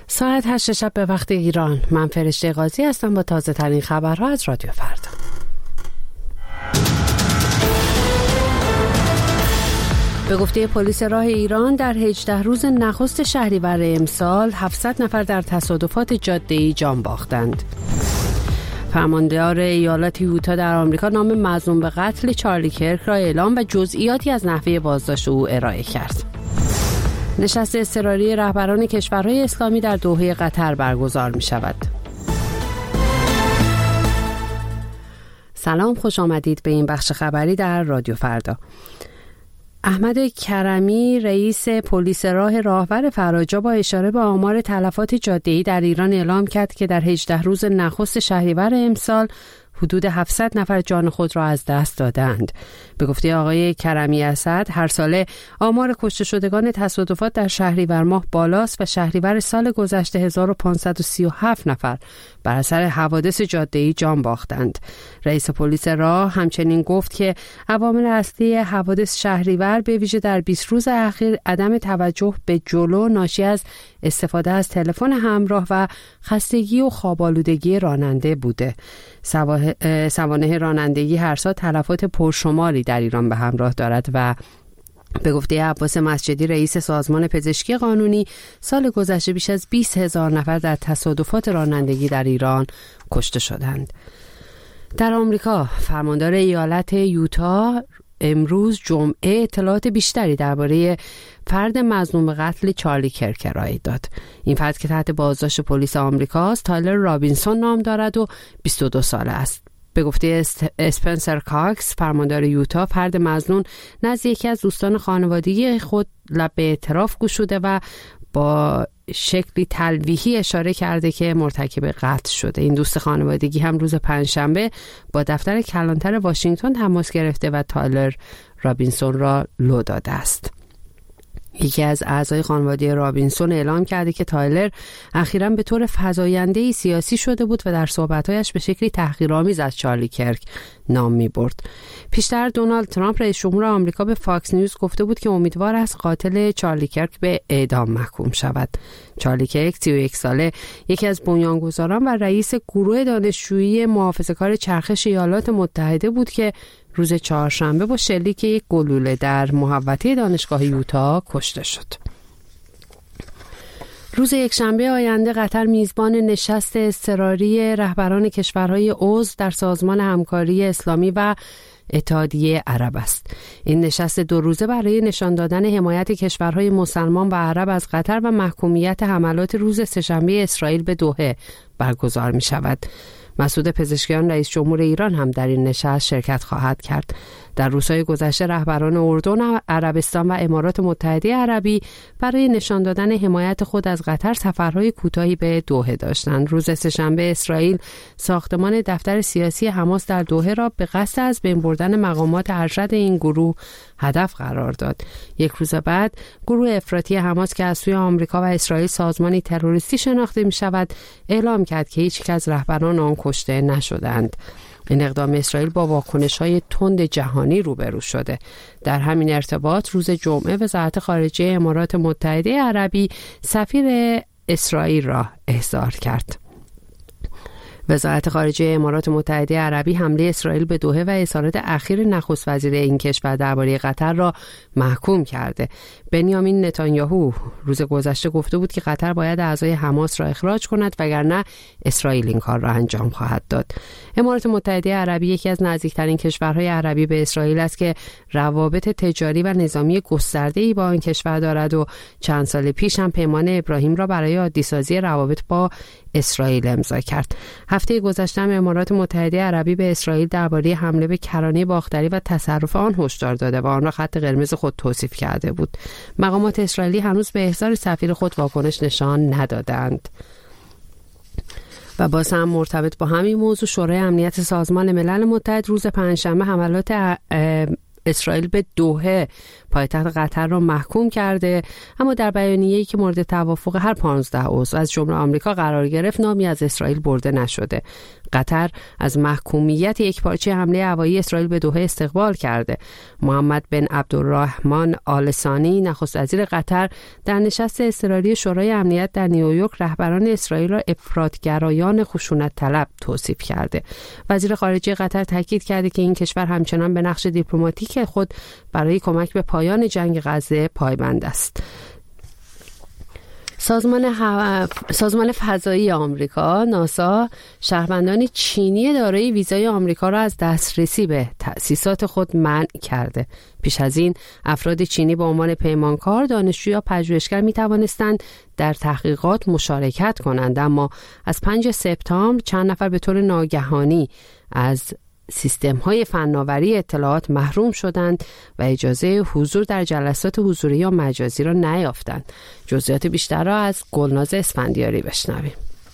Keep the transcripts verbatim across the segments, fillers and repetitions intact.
ساعت هشت شب به وقت ایران. من فرشته قاضی هستم با تازه ترین خبرها از رادیو فردا. به گفته پلیس راه ایران در هجده روز نخست شهریور امسال هفتصد نفر در تصادفات جاده‌ای جان باختند. فرماندار ایالات یوتا در آمریکا نام مظنون به قتل چارلی کرک را اعلام و جزئیاتی از نحوه بازداشت او ارائه کرد. نشست اضطراری رهبران کشورهای اسلامی در دوحه قطر برگزار می شود. سلام، خوش آمدید به این بخش خبری در رادیو فردا. احمد کرمی رئیس پلیس راه راهور فراجا با اشاره به آمار تلفات جاده‌ای در ایران اعلام کرد که در هجده روز نخست شهریور امسال حدود هفتصد نفر جان خود را از دست دادند. به گفته آقای کرمی اسد، هر ساله آمار کشته شدگان تصادفات در شهریور ماه بالاست و شهریور سال گذشته هزار و پانصد و سی و هفت نفر بر اثر حوادث جاده‌ای جان باختند. رئیس پلیس راه همچنین گفت که عوامل اصلی حوادث شهریور به ویژه در بیست روز اخیر عدم توجه به جلو ناشی از استفاده از تلفن همراه و خستگی و خواب‌آلودگی راننده بوده. سوانح رانندگی هر سال تلفات پرشماری در ایران به همراه دارد و به گفته عباس مسجدی رئیس سازمان پزشکی قانونی، سال گذشته بیش از بیست هزار نفر در تصادفات رانندگی در ایران کشته شدند. در آمریکا فرماندار ایالت یوتا امروز جمعه اطلاعات بیشتری درباره فرد مظنون به قتل چارلی کرک ارائه داد. این فرد که تحت بازداشت پلیس آمریکاست، تایلر رابینسون نام دارد و بیست و دو ساله است. به گفته اسپنسر کاکس، فرماندار یوتا، فرد مظنون نزد یکی از دوستان خانوادگی خود لب به اعتراف گشوده و با شکلی تلویحی اشاره کرده که مرتکب قتل شده. این دوست خانوادگی هم روز پنجشنبه با دفتر کلانتر واشنگتن تماس گرفته و تایلر رابینسون را لو داده است. یکی از اعضای خانواده رابینسون اعلام کرده که تایلر اخیراً به طور فزاینده‌ای سیاسی شده بود و در صحبت‌هایش به شکلی تحقیرآمیز از چارلی کرک نام می‌برد. پیشتر دونالد ترامپ رئیس جمهور آمریکا به فاکس نیوز گفته بود که امیدوار است قاتل چارلی کرک به اعدام محکوم شود. چارلی کرک سی و یک ساله، یکی از بنیانگذاران و رئیس گروه دانشجویی محافظه‌کار چرخش ایالات متحده بود که روز چهارشنبه با شلیک یک گلوله در محوطه دانشگاه یوتا کشته شد. روز یکشنبه آینده قطر میزبان نشست اضطراری رهبران کشورهای عضو در سازمان همکاری اسلامی و اتحادیه عرب است. این نشست دو روزه برای نشان دادن حمایت کشورهای مسلمان و عرب از قطر و محکومیت حملات روز سه‌شنبه اسرائیل به دوحه برگزار می شود. مسعود پزشکیان رئیس جمهور ایران هم در این نشست شرکت خواهد کرد. در روزهای گذشته رهبران اردن، عربستان و امارات متحده عربی برای نشان دادن حمایت خود از قطر سفرهای کوتاهی به دوحه داشتند. روز سه‌شنبه اسرائیل ساختمان دفتر سیاسی حماس در دوحه را به قصد از بین بردن مقامات ارشد این گروه هدف قرار داد. یک روز بعد گروه افراطی حماس که از سوی آمریکا و اسرائیل سازمانی تروریستی شناخته می شود اعلام کرد که هیچ یک از رهبران آن کشته نشدند. این اقدام اسرائیل با واکنش‌های تند جهانی روبرو شده. در همین ارتباط روز جمعه وزارت خارجه امارات متحده عربی سفیر اسرائیل را احضار کرد. وزارت خارجه امارات متحده عربی حمله اسرائیل به دوحه و اظهارات اخیر نخست وزیر این کشور درباره قطر را محکوم کرده. بنیامین نتانیاهو روز گذشته گفته بود که قطر باید اعضای حماس را اخراج کند وگرنه اسرائیل این کار را انجام خواهد داد. امارات متحده عربی یکی از نزدیکترین کشورهای عربی به اسرائیل است که روابط تجاری و نظامی گسترده‌ای با آن کشور دارد و چند سال پیش هم پیمان ابراهیم را برای عادی‌سازی روابط با اسرائیل امضا کرد. هفته گذشته امارات متحده عربی به اسرائیل درباره حمله به کرانه باختری و تصرف آن هشدار داده و آن را خط قرمز خود توصیف کرده بود. مقامات اسرائیلی هنوز به احضار سفیر خود واکنش نشان ندادند. و باز هم مرتبط با همین موضوع شورای امنیت سازمان ملل متحد روز پنجشنبه حملات اسرائیل به دوحه پایتخت قطر را محکوم کرده، اما در بیانیه‌ای که مورد توافق هر پانزده عضو از جمله آمریکا قرار گرفت نامی از اسرائیل برده نشده. قطر از محکومیت یکپارچه حمله هوایی اسرائیل به دوحه استقبال کرده. محمد بن عبدالرحمن آل ثانی نخست وزیر قطر در نشست اضطراری شورای امنیت در نیویورک رهبران اسرائیل را افراط‌گرایان خشونت طلب توصیف کرده. وزیر خارجه قطر تاکید کرده که این کشور همچنان به نقش دیپلماتیک خود برای کمک به پایان جنگ غزه پایبند است. سازمان, ه... سازمان فضایی آمریکا ناسا شهروندان چینی دارای ویزای آمریکا را از دسترسی به تأسیسات خود منع کرده. پیش از این افراد چینی به عنوان پیمانکار، دانشجو یا پژوهشگر می توانستند در تحقیقات مشارکت کنند، اما از پنجم سپتامبر چند نفر به طور ناگهانی از سیستم های فناوری اطلاعات محروم شدند و اجازه حضور در جلسات حضوری یا مجازی را نیافتند. جزئیات بیشتر را از گلناز اسفندیاری بشنویم.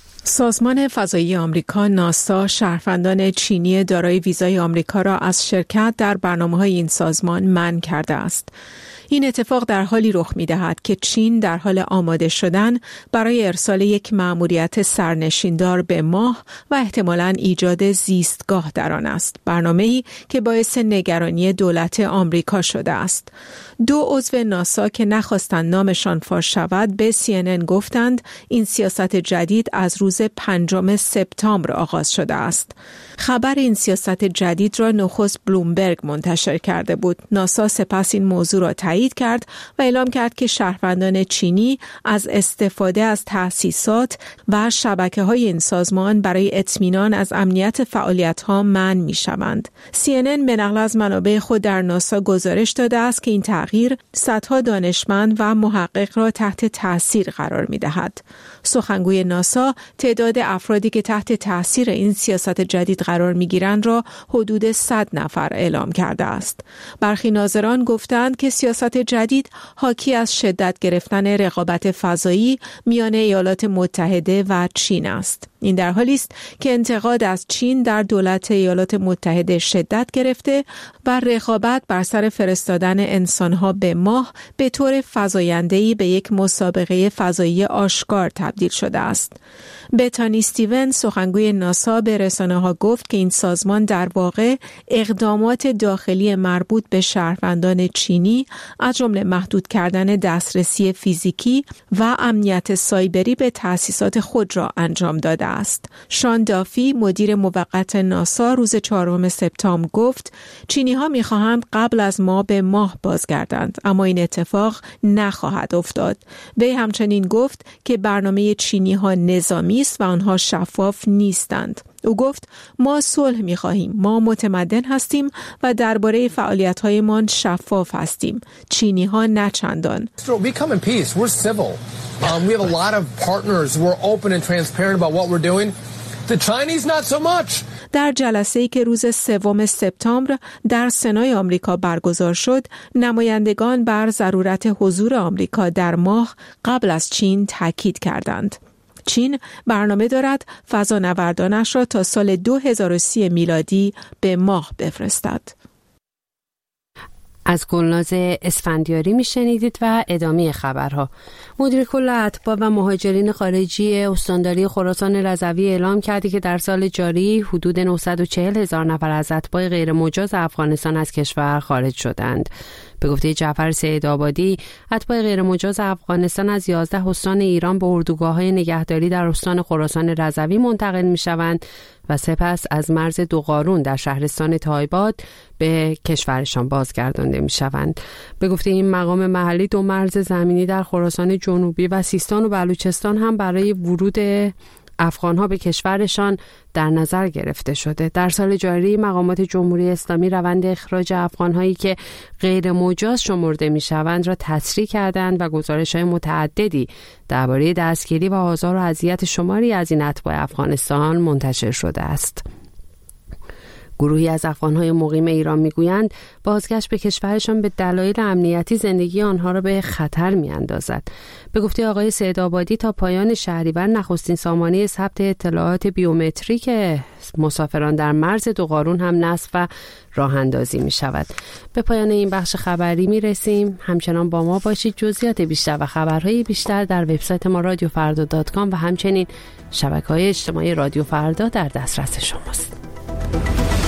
سازمان فضایی آمریکا ناسا شهروندان چینی دارای ویزای آمریکا را از شرکت در برنامه‌های این سازمان منع کرده است. این اتفاق در حالی رخ می‌دهد که چین در حال آماده شدن برای ارسال یک مأموریت سرنشیندار به ماه و احتمالاً ایجاد زیستگاه در آن است. برنامه‌ای که باعث نگرانی دولت آمریکا شده است. دو عضو ناسا که نخواستند نامشان فاش شود به سی ان ان گفتند این سیاست جدید از روز پنجم سپتامبر آغاز شده است. خبر این سیاست جدید را نخست بلومبرگ منتشر کرده بود. ناسا سپس این موضوع را تایید کرد و اعلام کرد که شهروندان چینی از استفاده از تأسیسات و شبکه‌های این سازمان برای اطمینان از امنیت فعالیت‌ها منع می‌شوند. سی ان ان به نقل از منابع خود در ناسا گزارش داده است که این تغییر صدها دانشمند و محقق را تحت تأثیر قرار می‌دهد. سخنگوی ناسا تعداد افرادی که تحت تأثیر این سیاست جدید قرار می‌گیرند را حدود صد نفر اعلام کرده است. برخی ناظران گفتند که سیاست جدید حاکی از شدت گرفتن رقابت فضایی میان ایالات متحده و چین است. این در حالی است که انتقاد از چین در دولت ایالات متحده شدت گرفته و رقابت بر سر فرستادن انسانها به ماه به طور فزاینده‌ای به یک مسابقه فضایی آشکار تبدیل شده است. بتانی استیون سخنگوی ناسا به رسانه‌ها گفت که این سازمان در واقع اقدامات داخلی مربوط به شهروندان چینی از جمله محدود کردن دسترسی فیزیکی و امنیت سایبری به تأسیسات خود را انجام داده است. شان دافی مدیر موقت ناسا روز چهارم سپتامبر گفت چینی‌ها می‌خواهند قبل از ما به ماه بازگردند، اما این اتفاق نخواهد افتاد. وی همچنین گفت که برنامه چینی‌ها نظامی است و آنها شفاف نیستند. او گفت ما صلح می‌خواهیم، ما متمدن هستیم و درباره فعالیت‌هایمان شفاف هستیم. چینی‌ها نه چندان. We come in peace. We're civil. Um, we have a lot of partners who are open and transparent about what we're doing. The Chinese not so much. در جلسه‌ای که روز سوم سپتامبر در سنای آمریکا برگزار شد، نمایندگان بر ضرورت حضور آمریکا در ماه قبل از چین تاکید کردند. چین برنامه دارد فضانوردانش را تا سال دو هزار و سی میلادی به ماه بفرستد. از گلناز اسفندیاری میشنیدید و ادامه خبرها. مدیر کل اتباع و مهاجرین خارجی استانداری خراسان رضوی اعلام کرده که در سال جاری حدود نهصد و چهل هزار نفر از اتباع غیر مجاز افغانستان از کشور خارج شدند. به گفته جعفر سیدآبادی، اتباع غیر مجاز افغانستان از یازده استان ایران به اردوگاه‌های نگهداری در استان خراسان رضوی منتقل می‌شوند و سپس از مرز دوقارون در شهرستان تایباد به کشورشان بازگردانده می‌شوند. به گفته این مقام محلی، دو مرز زمینی در خراسان جنوبی و سیستان و بلوچستان هم برای ورود افغان‌ها به کشورشان در نظر گرفته شده. در سال جاری مقامات جمهوری اسلامی روند اخراج افغان‌هایی که غیر مجاز شمرده می‌شوند را تسریع کردند و گزارش‌های متعددی درباره دستگیری و آزار و اذیت شماری از این اتباع افغانستان منتشر شده است. گروهی از افغان‌های مقیم ایران میگویند بازگشت به کشورشان به دلایل امنیتی زندگی آنها را به خطر می‌اندازد. به گفته آقای سیدآبادی تا پایان شهریور نخستین سامانه ثبت اطلاعات بیومتریک مسافران در مرز دو قارون هم نصب و راه اندازی می شود. به پایان این بخش خبری می رسیم. همچنان با ما باشید. جزئیات بیشتر و خبرهای بیشتر در وبسایت ما رادیو فردا دات کام و همچنین شبکه‌های اجتماعی رادیو فردا در دسترس شماست.